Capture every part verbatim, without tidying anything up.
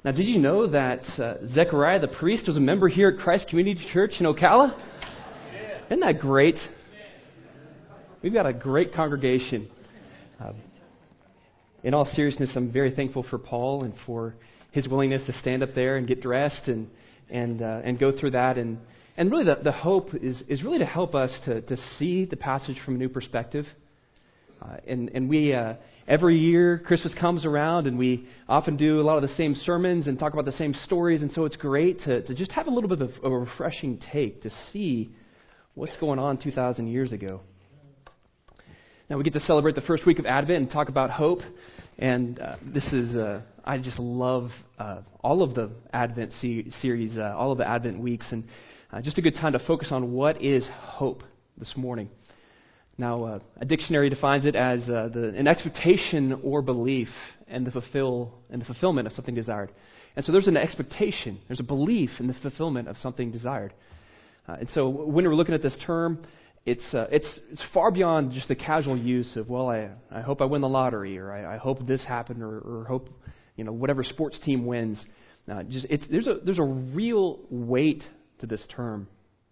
Now, did you know that uh, Zechariah the priest was a member here at Christ Community Church in Ocala? Yeah. Isn't that great? We've got a great congregation. Uh, in all seriousness, I'm very thankful for Paul and for his willingness to stand up there and get dressed and and uh, and go through that. And, and really the, the hope is, is really to help us to, to see the passage from a new perspective. Uh, and, and we, uh, every year, Christmas comes around, and we often do a lot of the same sermons and talk about the same stories, and so it's great to, to just have a little bit of a refreshing take to see what's going on two thousand years ago. Now, we get to celebrate the first week of Advent and talk about hope, and uh, this is, uh, I just love uh, all of the Advent se- series, uh, all of the Advent weeks, and uh, just a good time to focus on what is hope this morning. Now, uh, a dictionary defines it as uh, the, an expectation or belief and the fulfill and the fulfillment of something desired. And so there's an expectation, there's a belief in the fulfillment of something desired. Uh, and so when we're looking at this term, it's uh, it's it's far beyond just the casual use of, well, I I hope I win the lottery, or I, I hope this happened, or, or hope you know whatever sports team wins. Uh, just it's there's a there's a real weight to this term.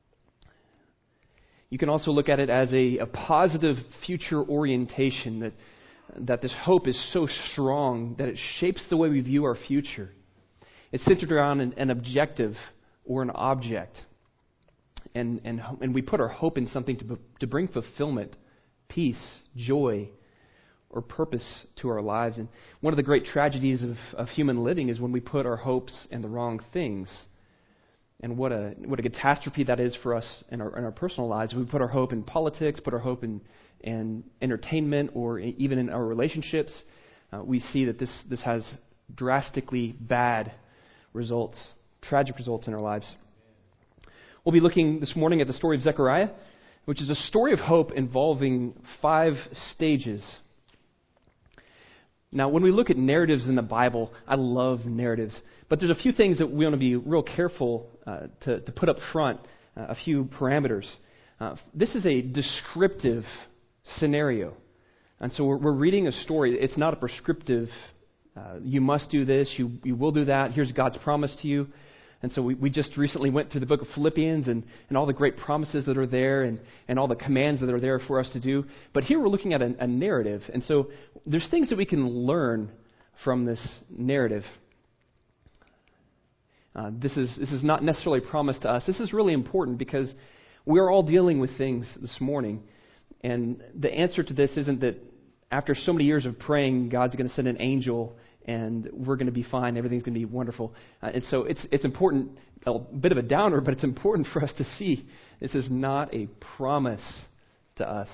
You can also look at it as a, a positive future orientation, that that this hope is so strong that it shapes the way we view our future. It's centered around an, an objective or an object. And, and and we put our hope in something to to bring fulfillment, peace, joy, or purpose to our lives. And one of the great tragedies of, of human living is when we put our hopes in the wrong things. And what a what a catastrophe that is for us in our in our personal lives. We put our hope in politics, put our hope in, in entertainment, or even in our relationships. Uh, we see that this this has drastically bad results, tragic results in our lives. We'll be looking this morning at the story of Zechariah, which is a story of hope involving five stages. Now, when we look at narratives in the Bible, I love narratives, but there's a few things that we want to be real careful uh, to, to put up front, uh, a few parameters. Uh, this is a descriptive scenario, and so we're, we're reading a story. It's not a prescriptive, uh, you must do this, you, you will do that, here's God's promise to you. And so we, we just recently went through the book of Philippians and, and all the great promises that are there and, and all the commands that are there for us to do. But here we're looking at a, a narrative. And so there's things that we can learn from this narrative. Uh, this is this is not necessarily promised to us. This is really important because we're all dealing with things this morning. And the answer to this isn't that after so many years of praying, God's going to send an angel and we're going to be fine, everything's going to be wonderful. Uh, and so it's it's important, a bit of a downer, but it's important for us to see this is not a promise to us.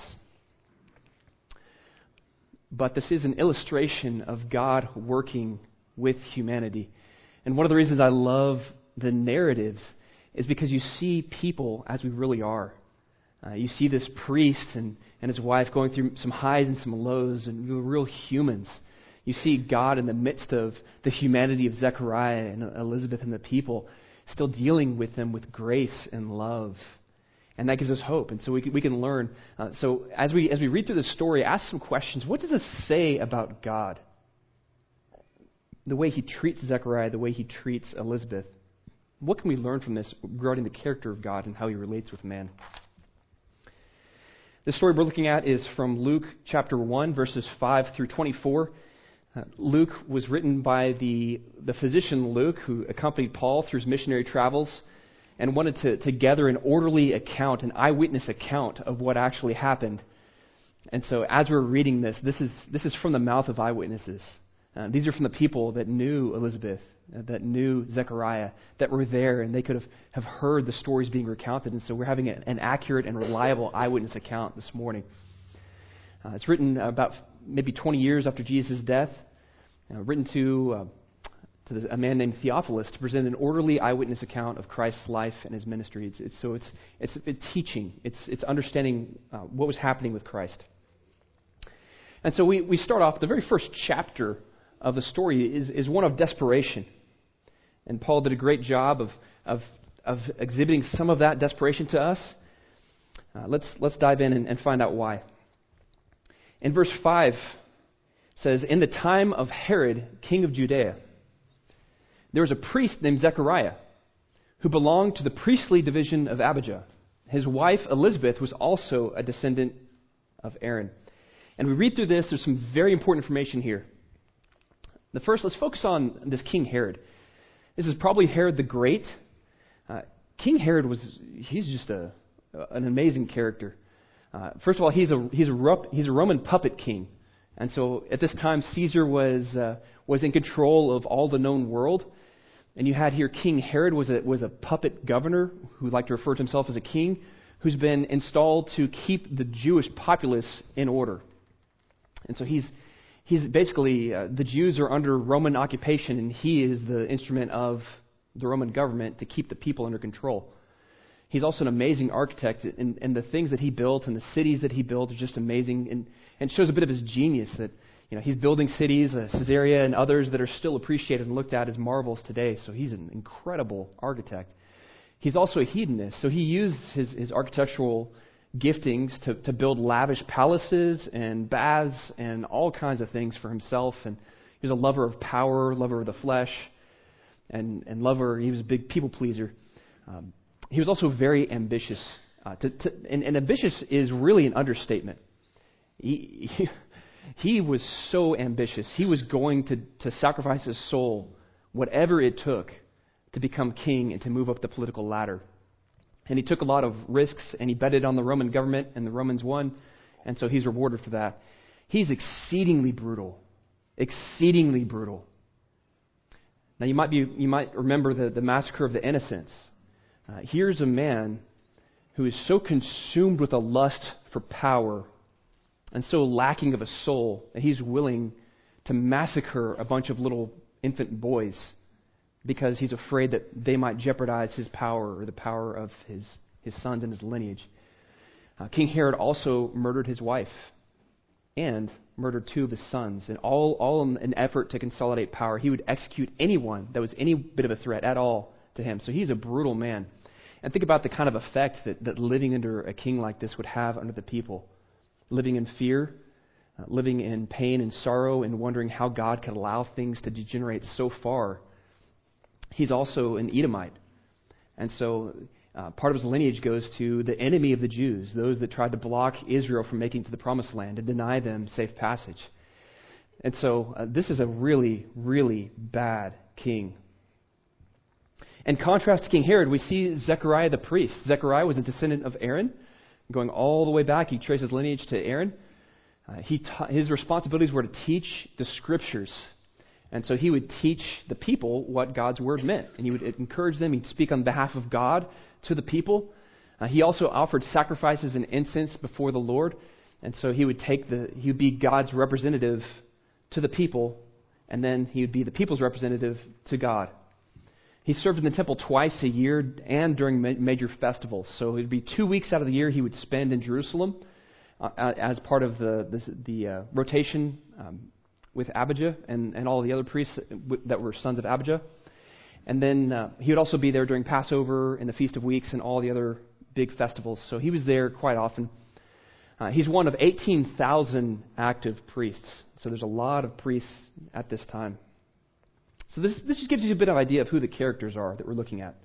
But this is an illustration of God working with humanity. And one of the reasons I love the narratives is because you see people as we really are. Uh, you see this priest and, and his wife going through some highs and some lows, and we're real humans. You see God in the midst of the humanity of Zechariah and Elizabeth and the people, still dealing with them with grace and love. And that gives us hope. And so we can, we can learn. Uh, so as we as we read through this story, ask some questions. What does this say about God? The way he treats Zechariah, the way he treats Elizabeth. What can we learn from this regarding the character of God and how he relates with man? The story we're looking at is from Luke chapter one, verses five through twenty-four. Uh, Luke was written by the, the physician Luke, who accompanied Paul through his missionary travels and wanted to, to gather an orderly account, an eyewitness account of what actually happened. And so as we're reading this, this is this is from the mouth of eyewitnesses. Uh, these are from the people that knew Elizabeth, uh, that knew Zechariah, that were there, and they could have, have heard the stories being recounted. And so we're having a, an accurate and reliable eyewitness account this morning. Uh, it's written about maybe twenty years after Jesus' death, uh, written to uh, to this, a man named Theophilus to present an orderly eyewitness account of Christ's life and his ministry. It's, it's, so it's it's, it's teaching, it's it's understanding uh, what was happening with Christ. And so we, we start off, the very first chapter of the story is, is one of desperation. And Paul did a great job of of, of exhibiting some of that desperation to us. Uh, let's let's dive in and, and find out why. In verse five, it says, "In the time of Herod, king of Judea." there was a priest named Zechariah who belonged to the priestly division of Abijah. His wife, Elizabeth, was also a descendant of Aaron. And we read through this, there's some very important information here. The first, let's focus on this King Herod. This is probably Herod the Great. Uh, King Herod was, he's just a, an amazing character. Uh, first of all, he's a, he's, a, he's a Roman puppet king. And so at this time, Caesar was, uh, was in control of all the known world. And you had here King Herod was a, was a puppet governor who liked to refer to himself as a king, who's been installed to keep the Jewish populace in order. And so he's he's basically, uh, the Jews are under Roman occupation, and he is the instrument of the Roman government to keep the people under control. He's also an amazing architect, and, and the things that he built and the cities that he built are just amazing, and, and shows a bit of his genius that, you know, he's building cities, uh, Caesarea and others that are still appreciated and looked at as marvels today. So he's an incredible architect. He's also a hedonist, so he used his, his architectural giftings to, to build lavish palaces and baths and all kinds of things for himself. And he was a lover of power, lover of the flesh, and, and lover, he was a big people pleaser. Um, he was also very ambitious. Uh, to, to, and, and ambitious is really an understatement. He, he, he was so ambitious. He was going to, to sacrifice his soul, whatever it took, to become king and to move up the political ladder. And he took a lot of risks, and he betted on the Roman government, and the Romans won, and so he's rewarded for that. He's exceedingly brutal, exceedingly brutal. Now you might be, you might remember the, the massacre of the innocents. Uh, here's a man who is so consumed with a lust for power and so lacking of a soul that he's willing to massacre a bunch of little infant boys because he's afraid that they might jeopardize his power or the power of his, his sons and his lineage. Uh, King Herod also murdered his wife and murdered two of his sons, and all, all in an effort to consolidate power. He would execute anyone that was any bit of a threat at all to him. So he's a brutal man. And think about the kind of effect that, that living under a king like this would have under the people. Living in fear, uh, living in pain and sorrow, and wondering how God could allow things to degenerate so far. He's also an Edomite. And so uh, part of his lineage goes to the enemy of the Jews, those that tried to block Israel from making it to the promised land and deny them safe passage. And so uh, this is a really, really bad king. In contrast to King Herod, we see Zechariah the priest. Zechariah was a descendant of Aaron, going all the way back. He traces lineage to Aaron. Uh, he ta- his responsibilities were to teach the Scriptures. And so he would teach the people what God's Word meant. And he would encourage them. He'd speak on behalf of God to the people. Uh, he also offered sacrifices and incense before the Lord. And so he would take the, he would be God's representative to the people. And then he would be the people's representative to God. He served in the temple twice a year and during ma- major festivals. So it would be two weeks out of the year he would spend in Jerusalem uh, as part of the, the, the uh, rotation um, with Abijah and, and all the other priests that were sons of Abijah. And then uh, he would also be there during Passover and the Feast of Weeks and all the other big festivals. So he was there quite often. Uh, he's one of eighteen thousand active priests. So there's a lot of priests at this time. So this, this just gives you a bit of idea of who the characters are that we're looking at.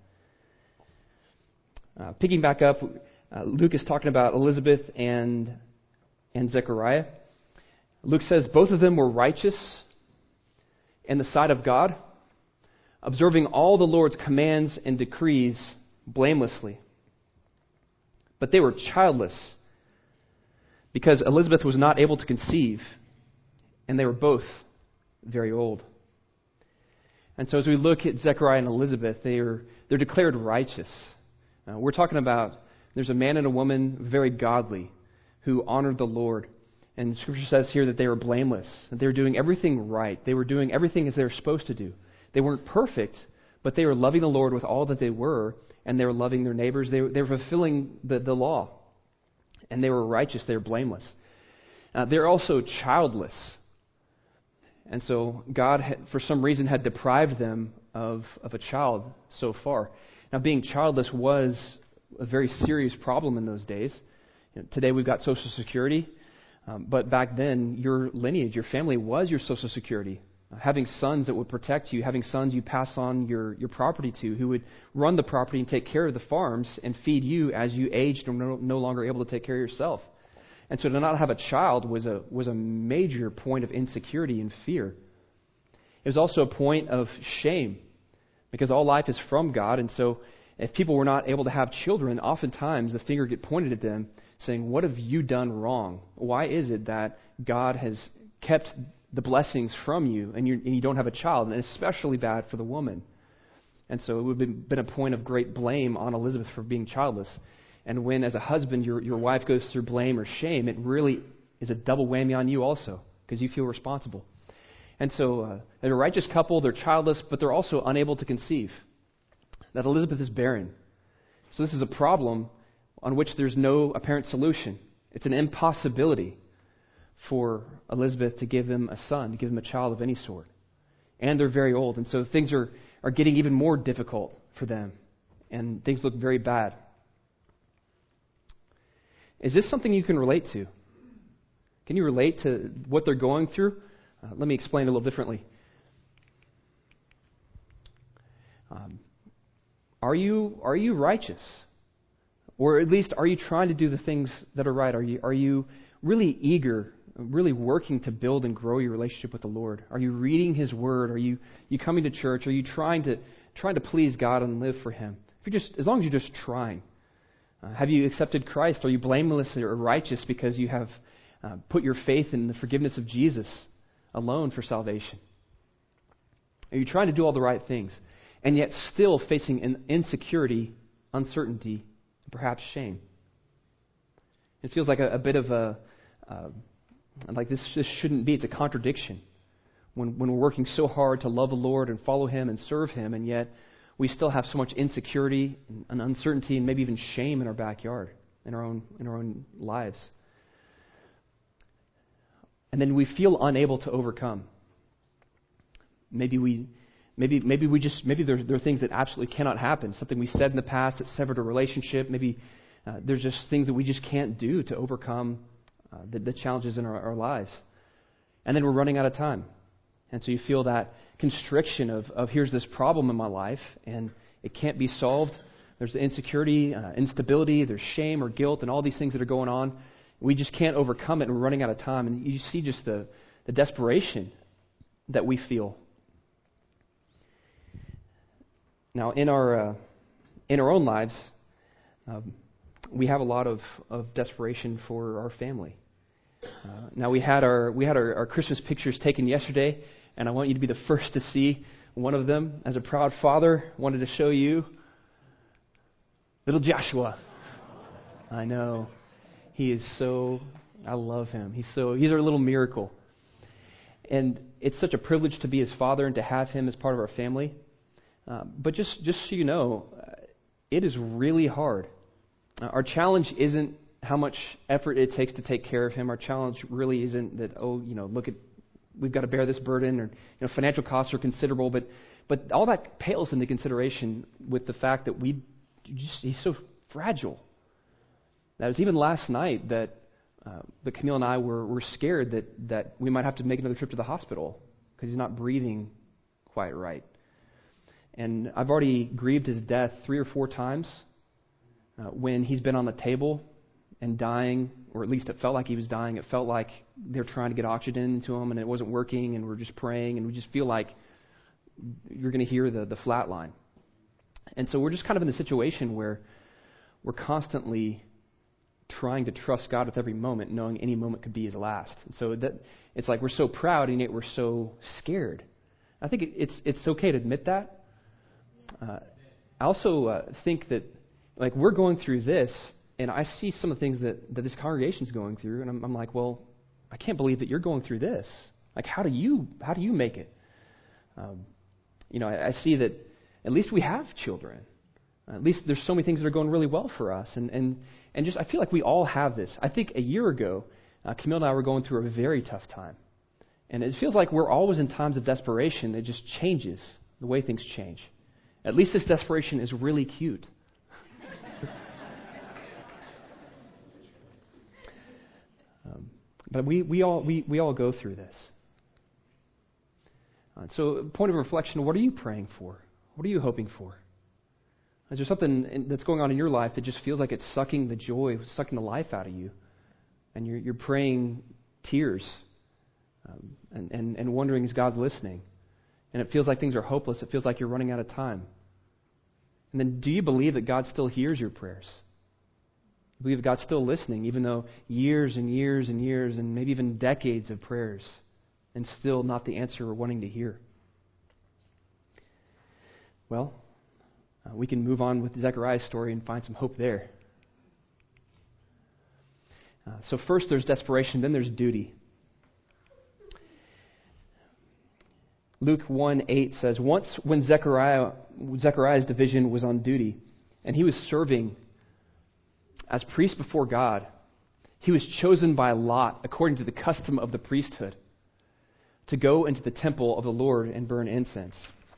Uh, picking back up, uh, Luke is talking about Elizabeth and, and Zechariah. Luke says both of them were righteous in the sight of God, observing all the Lord's commands and decrees blamelessly. But they were childless because Elizabeth was not able to conceive, and they were both very old. And so as we look at Zechariah and Elizabeth, they are, they're declared righteous. Uh, we're talking about there's a man and a woman, very godly, who honored the Lord. And Scripture says here that they were blameless, that they were doing everything right. They were doing everything as they were supposed to do. They weren't perfect, but they were loving the Lord with all that they were, and they were loving their neighbors. They were, they were fulfilling the, the law, and they were righteous. They were blameless. Uh, they're also childless. And so God, had, for some reason, had deprived them of, of a child so far. Now, being childless was a very serious problem in those days. You know, today we've got Social Security, um, but back then your lineage, your family was your Social Security. uh, having sons that would protect you, having sons you pass on your, your property to, who would run the property and take care of the farms and feed you as you aged and were no, no longer able to take care of yourself. And so to not have a child was a was a major point of insecurity and fear. It was also a point of shame, because all life is from God, and so if people were not able to have children, oftentimes the finger get pointed at them, saying, "What have you done wrong? Why is it that God has kept the blessings from you and you, and you don't have a child?" And especially bad for the woman. And so it would have been a point of great blame on Elizabeth for being childless. And when, as a husband, your, your wife goes through blame or shame, it really is a double whammy on you also, because you feel responsible. And so uh, they're a righteous couple, they're childless, but they're also unable to conceive. That Elizabeth is barren. So this is a problem on which there's no apparent solution. It's an impossibility for Elizabeth to give them a son, to give them a child of any sort. And they're very old, and so things are, are getting even more difficult for them. And things look very bad. Is this something you can relate to? Can you relate to what they're going through? Uh, let me explain it a little differently. Um, are you are you righteous? Or at least, are you trying to do the things that are right? Are you are you really eager, really working to build and grow your relationship with the Lord? Are you reading His Word? Are you you coming to church? Are you trying to trying to please God and live for Him? If you're just as long as you're just trying. Uh, have you accepted Christ? Are you blameless or righteous because you have uh, put your faith in the forgiveness of Jesus alone for salvation? Are you trying to do all the right things and yet still facing an insecurity, uncertainty, and perhaps shame? It feels like a, a bit of a, uh, like this just shouldn't be. It's a contradiction when, when we're working so hard to love the Lord and follow Him and serve Him, and yet we still have so much insecurity and uncertainty and maybe even shame in our backyard, in our own in our own lives. And then we feel unable to overcome. Maybe we maybe maybe we just maybe there, there are things that absolutely cannot happen. Something we said in the past that severed a relationship. Maybe uh, there's just things that we just can't do to overcome uh, the, the challenges in our, our lives. And then we're running out of time. And so you feel that constriction of, of here's this problem in my life, and it can't be solved. There's insecurity, uh, instability, there's shame or guilt, and all these things that are going on. We just can't overcome it, and we're running out of time. And you see just the, the desperation that we feel. Now, in our uh, in our own lives, um, we have a lot of, of desperation for our family. Uh, now we had our we had our, our Christmas pictures taken yesterday, and I want you to be the first to see one of them. As a proud father, wanted to show you little Joshua. I know. He is so, I love him. He's so, he's our little miracle. And it's such a privilege to be his father and to have him as part of our family. Uh, but just, just so you know, uh, it is really hard. Uh, our challenge isn't how much effort it takes to take care of him. Our challenge really isn't that, oh, you know, look at, we've got to bear this burden, or, you know, financial costs are considerable, but, but all that pales into consideration with the fact that we, just, he's so fragile. That was even last night that uh, that Camille and I were, were scared that, that we might have to make another trip to the hospital because he's not breathing quite right. And I've already grieved his death three or four times uh, when he's been on the table and dying, or at least it felt like he was dying. It felt like they're trying to get oxygen into him and it wasn't working, and we're just praying, and we just feel like you're going to hear the, the flat line. And so we're just kind of in a situation where we're constantly trying to trust God with every moment, knowing any moment could be his last. And so that it's like we're so proud, and yet we're so scared. I think it, it's it's okay to admit that. Uh, I also uh, think that, like, we're going through this, and I see some of the things that, that this congregation's going through, and I'm, I'm like, well, I can't believe that you're going through this. Like, how do you how do you make it? Um, you know, I, I see that at least we have children. At least there's so many things that are going really well for us, and and and just I feel like we all have this. I think a year ago, uh, Camille and I were going through a very tough time, and it feels like we're always in times of desperation. It just changes the way things change. At least this desperation is really cute. um, but we we all we we all go through this. Uh, so, point of reflection, what are you praying for? What are you hoping for? Is there something in, that's going on in your life that just feels like it's sucking the joy, sucking the life out of you? And you're, you're praying tears um, and, and, and wondering, is God listening? And it feels like things are hopeless. It feels like you're running out of time. And then do you believe that God still hears your prayers? You believe that God's still listening, even though years and years and years and maybe even decades of prayers and still not the answer we're wanting to hear? Well, uh, we can move on with Zechariah's story and find some hope there. Uh, so first there's desperation, then there's duty. Luke one eight says, once when Zechariah, Zechariah's division was on duty, and he was serving as priest before God, he was chosen by lot, according to the custom of the priesthood, to go into the temple of the Lord and burn incense.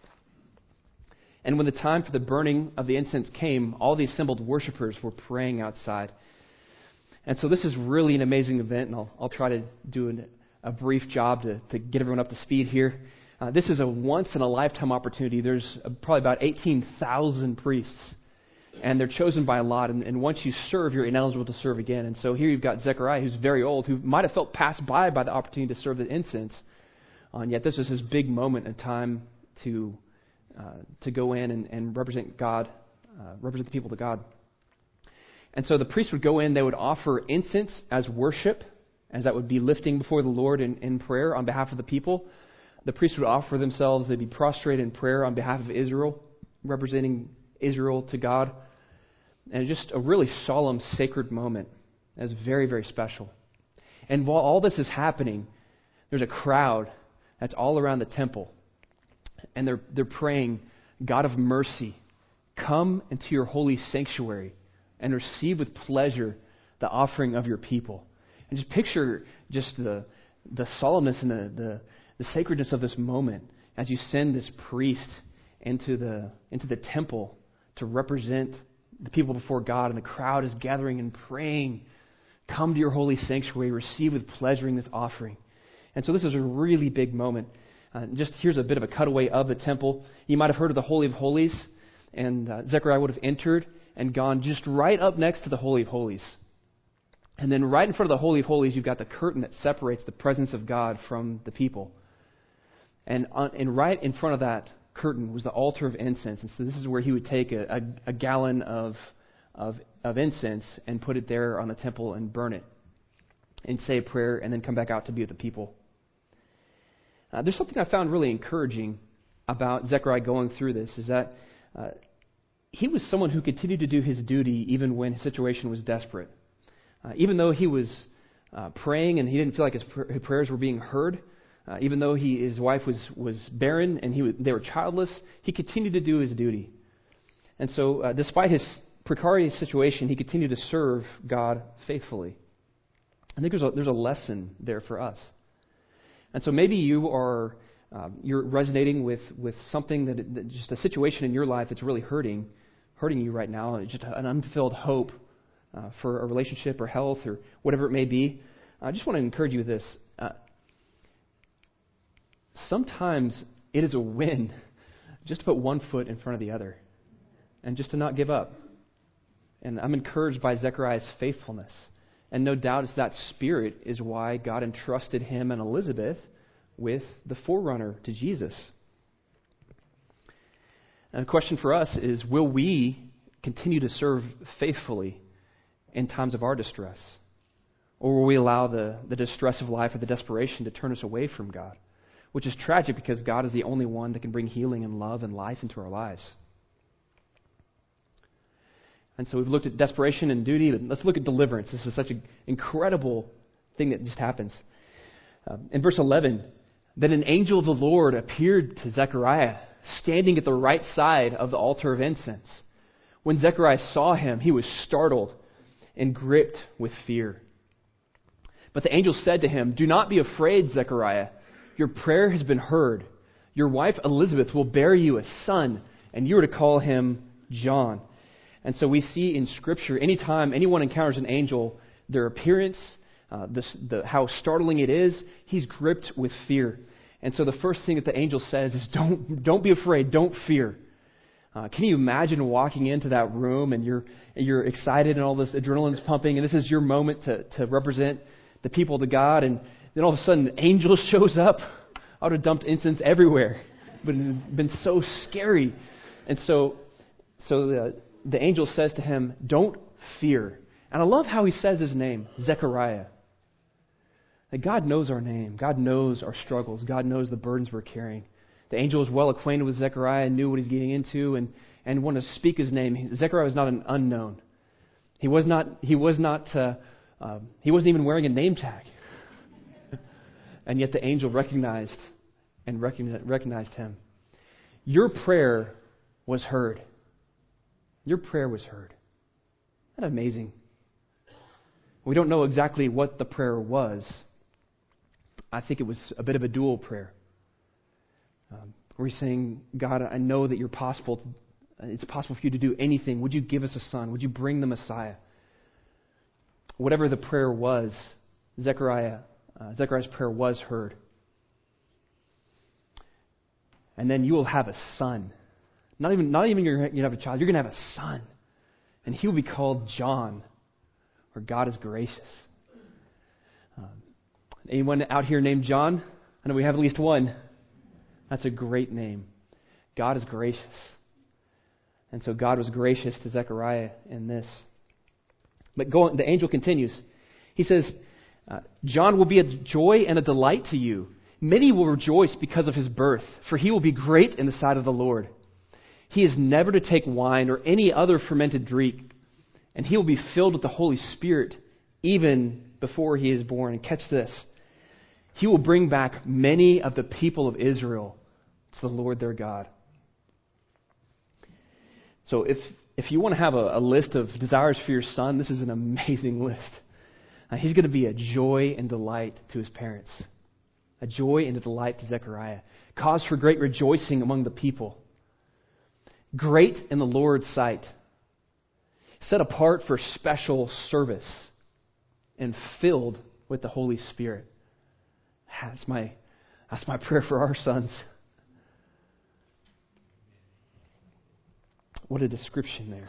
And when the time for the burning of the incense came, all the assembled worshipers were praying outside. And so this is really an amazing event, and I'll, I'll try to do an, a brief job to, to get everyone up to speed here. Uh, this is a once-in-a-lifetime opportunity. There's uh, probably about eighteen thousand priests, and they're chosen by a lot. And, and once you serve, you're ineligible to serve again. And so here you've got Zechariah, who's very old, who might have felt passed by by the opportunity to serve the incense. Uh, and yet this is his big moment in time to uh, to go in and, and represent God, uh, represent the people to God. And so the priests would go in, they would offer incense as worship, as that would be lifting before the Lord in, in prayer on behalf of the people. The priests would offer themselves, they'd be prostrate in prayer on behalf of Israel, representing Israel to God. And just a really solemn, sacred moment. It was very, very special. And while all this is happening, there's a crowd that's all around the temple. And they're they're praying, God of mercy, come into your holy sanctuary and receive with pleasure the offering of your people. And just picture just the the solemnness and the, the, the sacredness of this moment as you send this priest into the into the temple to represent the people before God, and the crowd is gathering and praying, come to your holy sanctuary, receive with pleasure in this offering. And so this is a really big moment. Uh, just here's a bit of a cutaway of the temple. You might have heard of the Holy of Holies, and uh, Zechariah would have entered and gone just right up next to the Holy of Holies. And then right in front of the Holy of Holies, you've got the curtain that separates the presence of God from the people. And, on, and right in front of that curtain was the altar of incense. And so this is where he would take a, a, a gallon of, of, of incense and put it there on the temple and burn it and say a prayer and then come back out to be with the people. Uh, there's something I found really encouraging about Zechariah going through this, is that uh, he was someone who continued to do his duty even when his situation was desperate. Uh, even though he was uh, praying and he didn't feel like his, pr- his prayers were being heard, uh, even though he, his wife was, was barren and he was, they were childless, he continued to do his duty. And so uh, despite his precarious situation, he continued to serve God faithfully. I think there's a, there's a lesson there for us. And so maybe you are um, you're resonating with, with something that, that just a situation in your life that's really hurting, hurting you right now, just an unfulfilled hope uh, for a relationship or health or whatever it may be. I just want to encourage you with this. Uh, sometimes it is a win just to put one foot in front of the other and just to not give up. And I'm encouraged by Zechariah's faithfulness. And no doubt it's that spirit is why God entrusted him and Elizabeth with the forerunner to Jesus. And the question for us is, will we continue to serve faithfully in times of our distress? Or will we allow the, the distress of life or the desperation to turn us away from God? Which is tragic because God is the only one that can bring healing and love and life into our lives. And so we've looked at desperation and duty, but let's look at deliverance. This is such an incredible thing that just happens. Um, in verse eleven, then an angel of the Lord appeared to Zechariah, standing at the right side of the altar of incense. When Zechariah saw him, he was startled and gripped with fear. But the angel said to him, "Do not be afraid, Zechariah. Your prayer has been heard. Your wife Elizabeth will bear you a son, and you are to call him John." And so we see in Scripture, anytime anyone encounters an angel, their appearance, uh, this, the, how startling it is, he's gripped with fear. And so the first thing that the angel says is, don't, don't be afraid, don't fear. Uh, can you imagine walking into that room and you're and you're excited and all this adrenaline's pumping and this is your moment to, to represent the people to God, and then all of a sudden an angel shows up? I would have dumped incense everywhere. But it's been so scary. And so so the, the angel says to him, don't fear. And I love how he says his name, Zechariah. That God knows our name. God knows our struggles. God knows the burdens we're carrying. The angel was well acquainted with Zechariah and knew what he's getting into, and, and wanted to speak his name. Zechariah was not an unknown. He was not. He was not. Uh, uh, he wasn't even wearing a name tag. And yet the angel recognized and recognized him. Your prayer was heard. Your prayer was heard. Isn't that amazing? We don't know exactly what the prayer was. I think it was a bit of a dual prayer. Um, where he's saying, God, I know that you're possible. To, it's possible for you to do anything. Would you give us a son? Would you bring the Messiah? Whatever the prayer was, Zechariah, uh, Zechariah's prayer was heard. And then you will have a son. Not even, not even you're going to have a child. You're going to have a son, and he will be called John, or God is gracious. Um, anyone out here named John? I know we have at least one. That's a great name. God is gracious. And so God was gracious to Zechariah in this. But go on, the angel continues. He says, uh, John will be a joy and a delight to you. Many will rejoice because of his birth, for he will be great in the sight of the Lord. He is never to take wine or any other fermented drink, and he will be filled with the Holy Spirit even before he is born. And catch this. He will bring back many of the people of Israel to the Lord their God. So if if you want to have a, a list of desires for your son, this is an amazing list. Uh, he's going to be a joy and delight to his parents. A joy and a delight to Zechariah. Cause for great rejoicing among the people. Great in the Lord's sight. Set apart for special service. And filled with the Holy Spirit. That's my, that's my prayer for our sons. What a description there.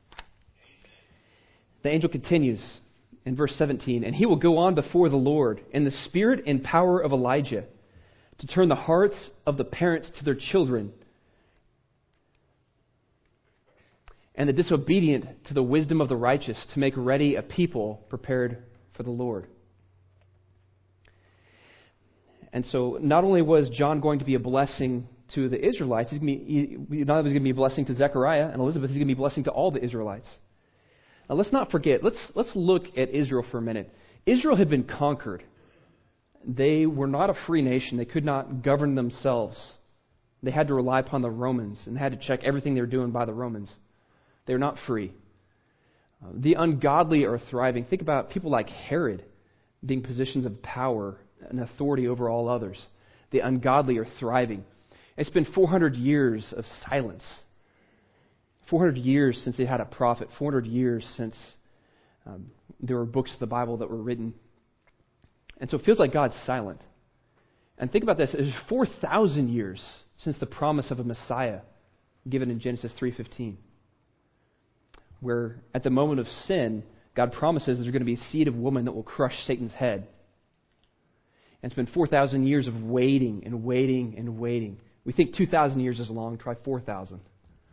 The angel continues in verse seventeen, and he will go on before the Lord in the spirit and power of Elijah to turn the hearts of the parents to their children and the disobedient to the wisdom of the righteous, to make ready a people prepared for the Lord. And so not only was John going to be a blessing to the Israelites, he's going to be, he, not only was he going to be a blessing to Zechariah and Elizabeth, he's going to be a blessing to all the Israelites. Now let's not forget, let's, let's look at Israel for a minute. Israel had been conquered. They were not a free nation. They could not govern themselves. They had to rely upon the Romans and had to check everything they were doing by the Romans. They were not free. Uh, the ungodly are thriving. Think about people like Herod being positions of power and authority over all others. The ungodly are thriving. It's been four hundred years of silence. four hundred years since they had a prophet. four hundred years since um, there were books of the Bible that were written. And so it feels like God's silent. And think about this. It was four thousand years since the promise of a Messiah given in Genesis three fifteen. Where at the moment of sin, God promises there's going to be a seed of woman that will crush Satan's head. And it's been four thousand years of waiting and waiting and waiting. We think two thousand years is long. Try four thousand.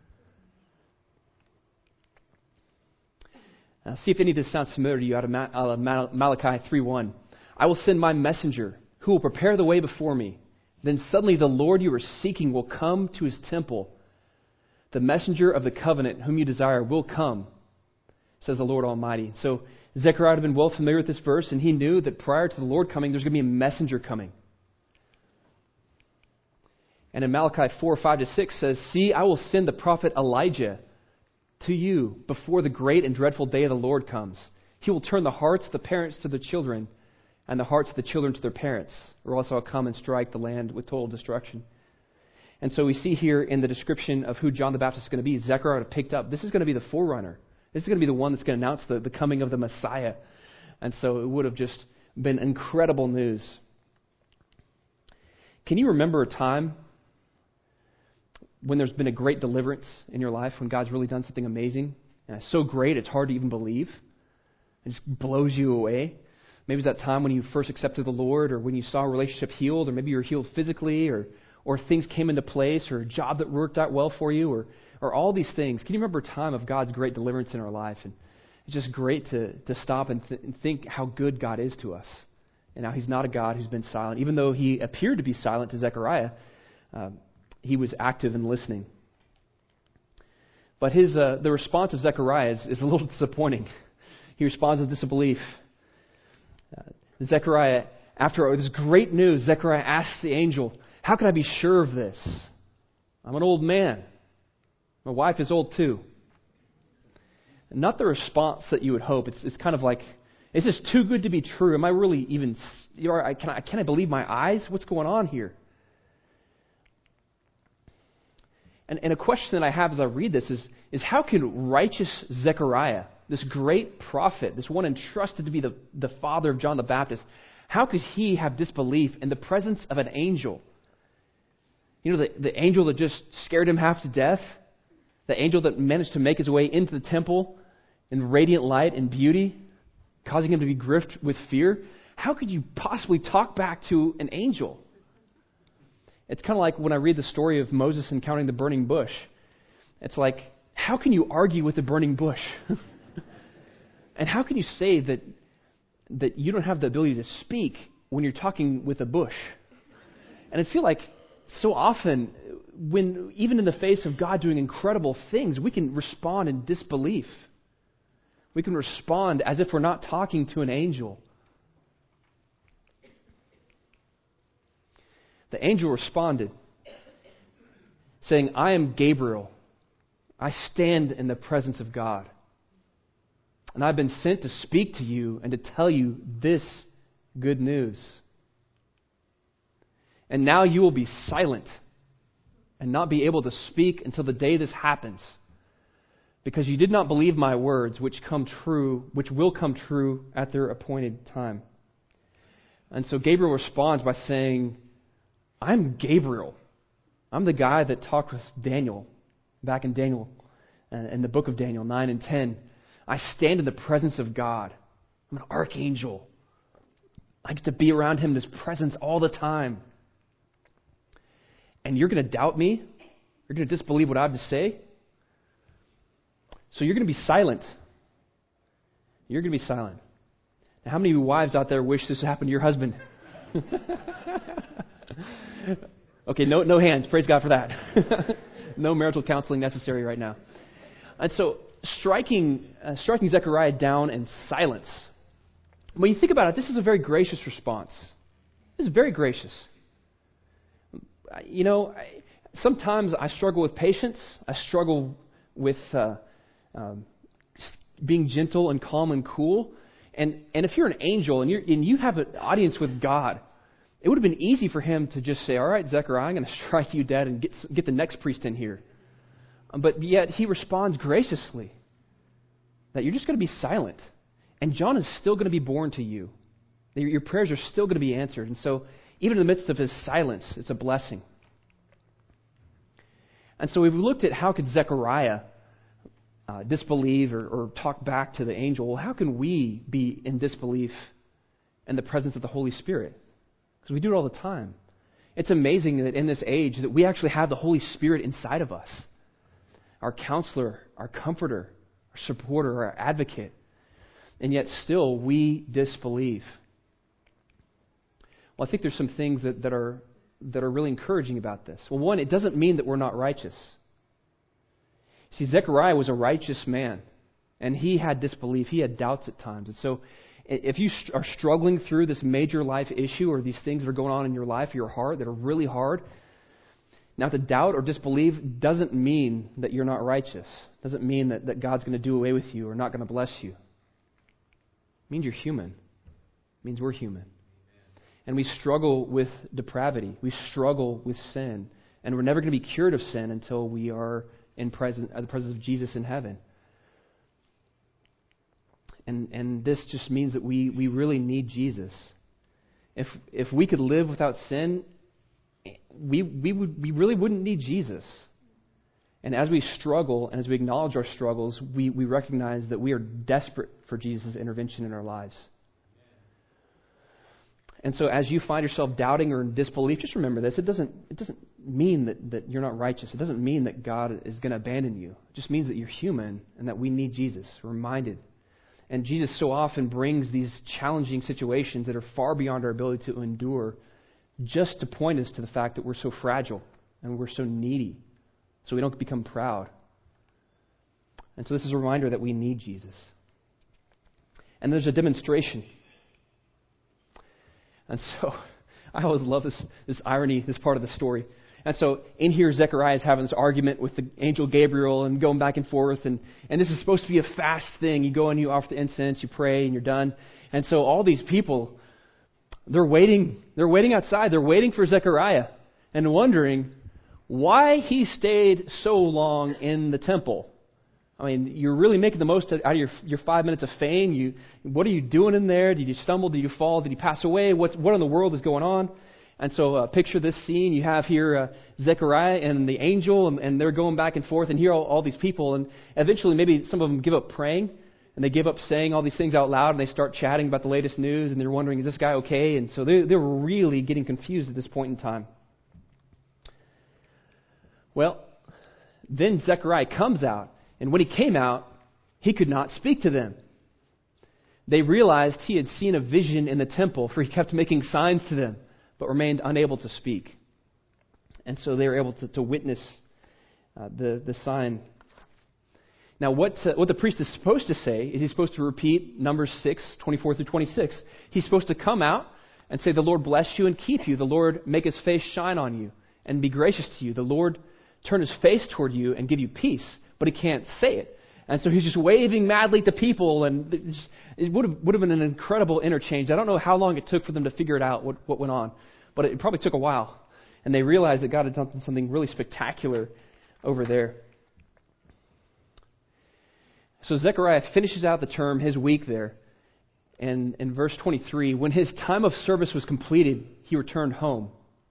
Now, see if any of this sounds familiar to you out of Ma- uh, Mal- Malachi three one. I will send my messenger who will prepare the way before me. Then suddenly the Lord you are seeking will come to his temple. The messenger of the covenant whom you desire will come, says the Lord Almighty. So Zechariah had been well familiar with this verse, and he knew that prior to the Lord coming, there's going to be a messenger coming. And in Malachi four, five to six says, see, I will send the prophet Elijah to you before the great and dreadful day of the Lord comes. He will turn the hearts of the parents to the children, and the hearts of the children to their parents, or else I'll come and strike the land with total destruction. And so we see here in the description of who John the Baptist is going to be, Zechariah picked up. This is going to be the forerunner. This is going to be the one that's going to announce the, the coming of the Messiah. And so it would have just been incredible news. Can you remember a time when there's been a great deliverance in your life, when God's really done something amazing, and it's so great it's hard to even believe? It just blows you away. Maybe it's that time when you first accepted the Lord, or when you saw a relationship healed, or maybe you were healed physically, or or things came into place, or a job that worked out well for you, or or all these things. Can you remember a time of God's great deliverance in our life? And it's just great to, to stop and, th- and think how good God is to us, and how He's not a God who's been silent. Even though He appeared to be silent to Zechariah, um, He was active in listening. But his uh, the response of Zechariah is, is a little disappointing. He responds with disbelief. Uh, Zechariah, after this great news, Zechariah asks the angel, "How can I be sure of this? I'm an old man. My wife is old too." And not the response that you would hope. It's, it's kind of like, is this too good to be true? Am I really even, you know, can I, can I believe my eyes? What's going on here? And, and a question that I have as I read this is, is how can righteous Zechariah, this great prophet, this one entrusted to be the, the father of John the Baptist, how could he have disbelief in the presence of an angel? You know, the, the angel that just scared him half to death? The angel that managed to make his way into the temple in radiant light and beauty, causing him to be gripped with fear? How could you possibly talk back to an angel? It's kind of like when I read the story of Moses encountering the burning bush. It's like, how can you argue with the burning bush? And how can you say that that you don't have the ability to speak when you're talking with a bush? And I feel like so often, when even in the face of God doing incredible things, we can respond in disbelief. We can respond as if we're not talking to an angel. The angel responded, saying, "I am Gabriel. I stand in the presence of God. And I've been sent to speak to you and to tell you this good news. And now you will be silent and not be able to speak until the day this happens, because you did not believe my words, which come true, which will come true at their appointed time." And so Gabriel responds by saying, "I'm Gabriel. I'm the guy that talked with Daniel back in Daniel, uh, in the book of Daniel nine and ten. I stand in the presence of God. I'm an archangel. I get to be around Him in His presence all the time. And you're going to doubt me? You're going to disbelieve what I have to say? So you're going to be silent. You're going to be silent." Now, how many of you wives out there wish this happened to your husband? Okay, no no hands. Praise God for that. No marital counseling necessary right now. And so, striking uh, striking Zechariah down in silence. When you think about it, this is a very gracious response. This is very gracious. You know, I, sometimes I struggle with patience. I struggle with uh, um, being gentle and calm and cool. And and if you're an angel and you and you have an audience with God, it would have been easy for Him to just say, "All right, Zechariah, I'm going to strike you dead and get get the next priest in here." But yet He responds graciously that you're just going to be silent, and John is still going to be born to you. Your, your prayers are still going to be answered, and so even in the midst of his silence, it's a blessing. And so we've looked at how could Zechariah uh, disbelieve or, or talk back to the angel. Well, how can we be in disbelief in the presence of the Holy Spirit? Because we do it all the time. It's amazing that in this age that we actually have the Holy Spirit inside of us. Our counselor, our comforter, our supporter, our advocate. And yet still we disbelieve. Well, I think there's some things that, that are that are really encouraging about this. Well, one, it doesn't mean that we're not righteous. See, Zechariah was a righteous man, and he had disbelief. He had doubts at times. And so if you are struggling through this major life issue or these things that are going on in your life, your heart, that are really hard, now to doubt or disbelieve doesn't mean that you're not righteous. Doesn't mean that, that God's going to do away with you or not going to bless you. It means you're human. It means we're human. And we struggle with depravity. We struggle with sin. And we're never going to be cured of sin until we are in present, at the presence of Jesus in heaven. And and this just means that we, we really need Jesus. If if we could live without sin we we would we really wouldn't need Jesus. And as we struggle and as we acknowledge our struggles, we, we recognize that we are desperate for Jesus' intervention in our lives. And so as you find yourself doubting or in disbelief, just remember this. It doesn't it doesn't mean that, that you're not righteous. It doesn't mean that God is going to abandon you. It just means that you're human and that we need Jesus. We're reminded. And Jesus so often brings these challenging situations that are far beyond our ability to endure just to point us to the fact that we're so fragile and we're so needy, so we don't become proud. And so this is a reminder that we need Jesus. And there's a demonstration. And so I always love this, this irony, this part of the story. And so in here, Zechariah is having this argument with the angel Gabriel and going back and forth. And, and this is supposed to be a fast thing. You go and you offer the incense, you pray, and you're done. And so all these people, they're waiting. They're waiting outside. They're waiting for Zechariah and wondering why he stayed so long in the temple. I mean, you're really making the most out of your, your five minutes of fame. You, what are you doing in there? Did you stumble? Did you fall? Did you pass away? What's, what in the world is going on? And so uh, picture this scene. You have here uh, Zechariah and the angel, and, and they're going back and forth, and here are all, all these people. And eventually maybe some of them give up praying, and they give up saying all these things out loud, and they start chatting about the latest news, and they're wondering, is this guy okay? And so they, they're really getting confused at this point in time. Well, then Zechariah comes out, and when he came out, he could not speak to them. They realized he had seen a vision in the temple, for he kept making signs to them, but remained unable to speak. And so they were able to, to witness uh, the, the sign. Now, what, uh, what the priest is supposed to say is he's supposed to repeat Numbers six, twenty-four through twenty-six. He's supposed to come out and say, the Lord bless you and keep you. The Lord make his face shine on you and be gracious to you. The Lord turn his face toward you and give you peace. But he can't say it. And so he's just waving madly to people, and it, just, it would have would have been an incredible interchange. I don't know how long it took for them to figure it out, what, what went on. But it probably took a while. And they realized that God had done something really spectacular over there. So Zechariah finishes out the term, his week there. And in verse twenty-three, when his time of service was completed, he returned home.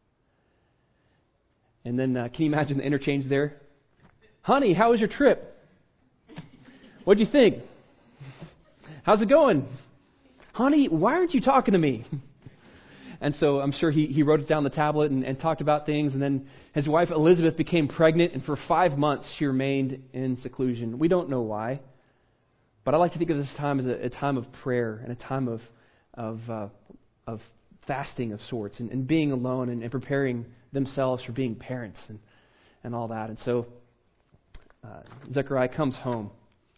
And then, uh, can you imagine the interchange there? Honey, how was your trip? What'd you think? How's it going? Honey, why aren't you talking to me? And so I'm sure he, he wrote it down on the tablet and, and talked about things. And then his wife Elizabeth became pregnant, and for five months she remained in seclusion. We don't know why. But I like to think of this time as a, a time of prayer and a time of of, uh, of fasting of sorts, and, and being alone and, and preparing themselves for being parents and, and all that. And so uh, Zechariah comes home.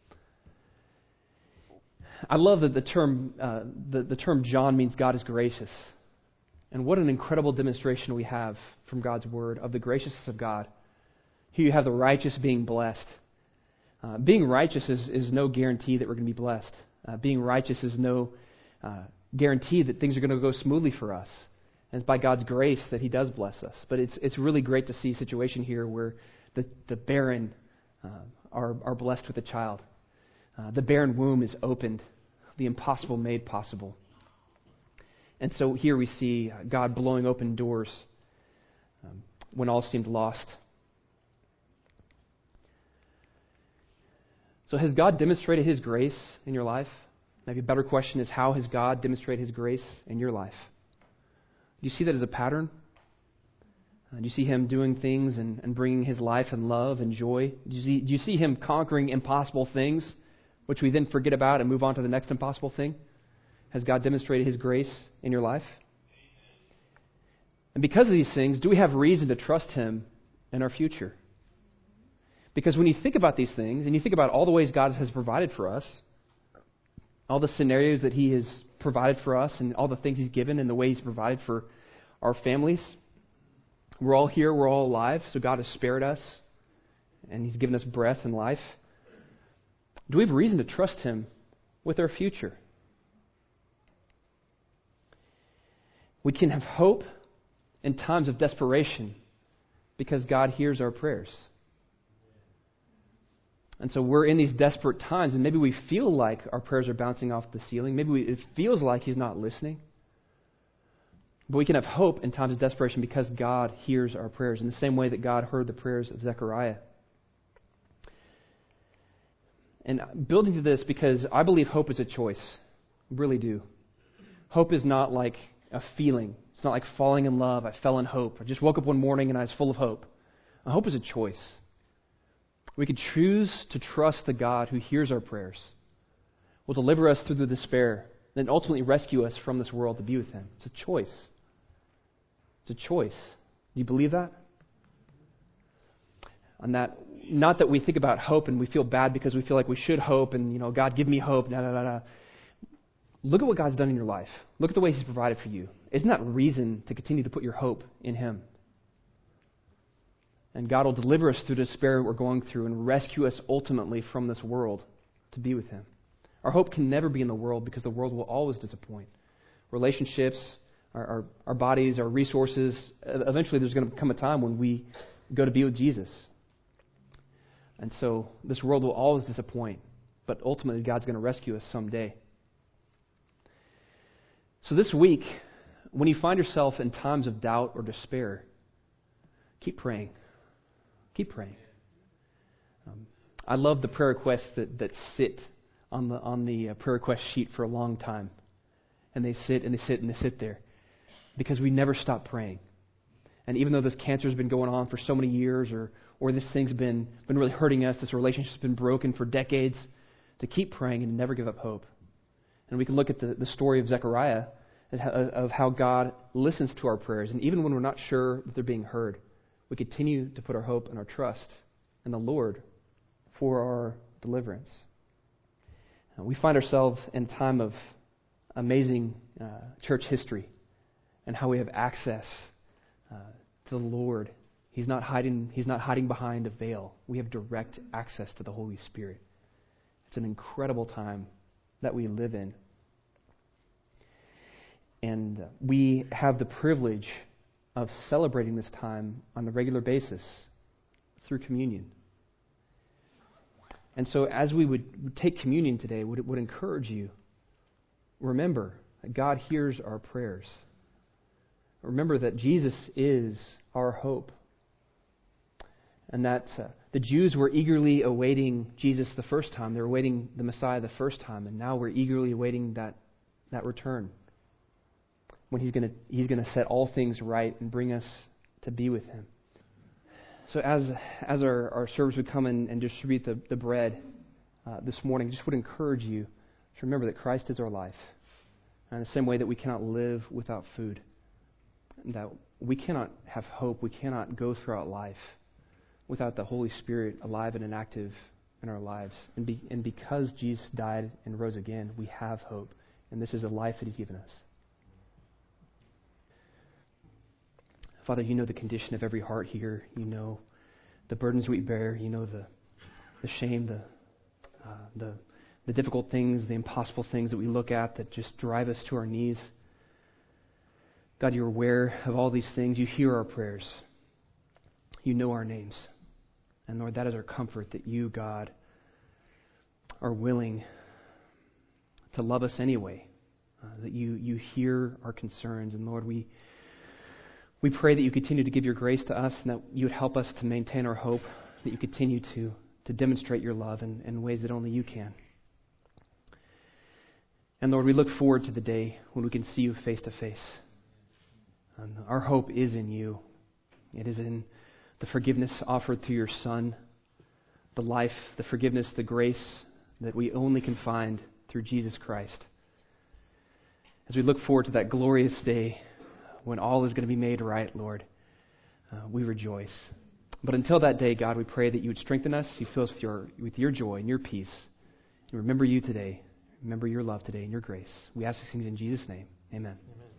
I love that the term uh, the, the term John means God is gracious. And what an incredible demonstration we have from God's Word of the graciousness of God. Here you have the righteous being blessed. Uh, being righteous is, is no guarantee that we're going to be blessed. Uh, being righteous is no uh, guarantee that things are going to go smoothly for us. And it's by God's grace that He does bless us. But it's it's really great to see a situation here where the, the barren uh, are, are blessed with a child. Uh, the barren womb is opened, the impossible made possible. And so here we see God blowing open doors um, when all seemed lost. So has God demonstrated His grace in your life? Maybe a better question is, how has God demonstrated His grace in your life? Do you see that as a pattern? Uh, do you see Him doing things and, and bringing His life and love and joy? Do you, see, do you see Him conquering impossible things, which we then forget about and move on to the next impossible thing? Has God demonstrated His grace in your life? And because of these things, do we have reason to trust Him in our future? Because when you think about these things, and you think about all the ways God has provided for us, all the scenarios that He has provided for us, and all the things He's given, and the ways He's provided for our families, we're all here, we're all alive, so God has spared us, and He's given us breath and life. Do we have reason to trust Him with our future? We can have hope in times of desperation because God hears our prayers. And so we're in these desperate times, and maybe we feel like our prayers are bouncing off the ceiling. Maybe we, it feels like He's not listening. But we can have hope in times of desperation because God hears our prayers in the same way that God heard the prayers of Zechariah. And building to this, because I believe hope is a choice. I really do. Hope is not like a feeling. It's not like falling in love. I fell in hope. I just woke up one morning and I was full of hope. A hope is a choice. We could choose to trust the God who hears our prayers, will deliver us through the despair, and ultimately rescue us from this world to be with Him. It's a choice. It's a choice. Do you believe that? And that, not that we think about hope and we feel bad because we feel like we should hope and, you know, God, give me hope, da da da da. Look at what God's done in your life. Look at the way He's provided for you. Isn't that reason to continue to put your hope in Him? And God will deliver us through the despair we're going through and rescue us ultimately from this world to be with Him. Our hope can never be in the world because the world will always disappoint. Relationships, our, our, our bodies, our resources, eventually there's going to come a time when we go to be with Jesus. And so this world will always disappoint, but ultimately God's going to rescue us someday. So this week, when you find yourself in times of doubt or despair, keep praying. Keep praying. Um, I love the prayer requests that, that sit on the on the uh, prayer request sheet for a long time. And they sit and they sit and they sit there. Because we never stop praying. And even though this cancer has been going on for so many years, or or this thing's been, been really hurting us, this relationship's been broken for decades, to keep praying and never give up hope. And we can look at the, the story of Zechariah, as how, of how God listens to our prayers. And even when we're not sure that they're being heard, we continue to put our hope and our trust in the Lord for our deliverance. Uh, we find ourselves in a time of amazing uh, church history and how we have access uh, to the Lord. He's not hiding, He's not hiding behind a veil. We have direct access to the Holy Spirit. It's an incredible time that we live in. And we have the privilege of celebrating this time on a regular basis through communion. And so as we would, would take communion today, would, would encourage you, remember that God hears our prayers. Remember that Jesus is our hope. And that uh, the Jews were eagerly awaiting Jesus the first time. They were awaiting the Messiah the first time. And now we're eagerly awaiting that, that return, when He's going to He's going to set all things right and bring us to be with Him. So as as our, our servers would come in and distribute the, the bread uh, this morning, just would encourage you to remember that Christ is our life. And in the same way that we cannot live without food, that we cannot have hope, we cannot go throughout life without the Holy Spirit alive and inactive in our lives. And, be, and because Jesus died and rose again, we have hope. And this is a life that He's given us. Father, You know the condition of every heart here. You know the burdens we bear. You know the the shame, the uh, the the difficult things, the impossible things that we look at that just drive us to our knees. God, You're aware of all these things. You hear our prayers. You know our names. And Lord, that is our comfort, that You, God, are willing to love us anyway. Uh, that you you hear our concerns. And Lord, we We pray that You continue to give Your grace to us and that You would help us to maintain our hope, that You continue to, to demonstrate Your love in, in ways that only You can. And Lord, we look forward to the day when we can see You face to face. And our hope is in You. It is in the forgiveness offered through Your Son, the life, the forgiveness, the grace that we only can find through Jesus Christ. As we look forward to that glorious day when all is going to be made right, Lord, uh, we rejoice. But until that day, God, we pray that You would strengthen us, You fill us with Your, with your joy and Your peace. And remember You today. Remember Your love today and Your grace. We ask these things in Jesus' name. Amen. Amen.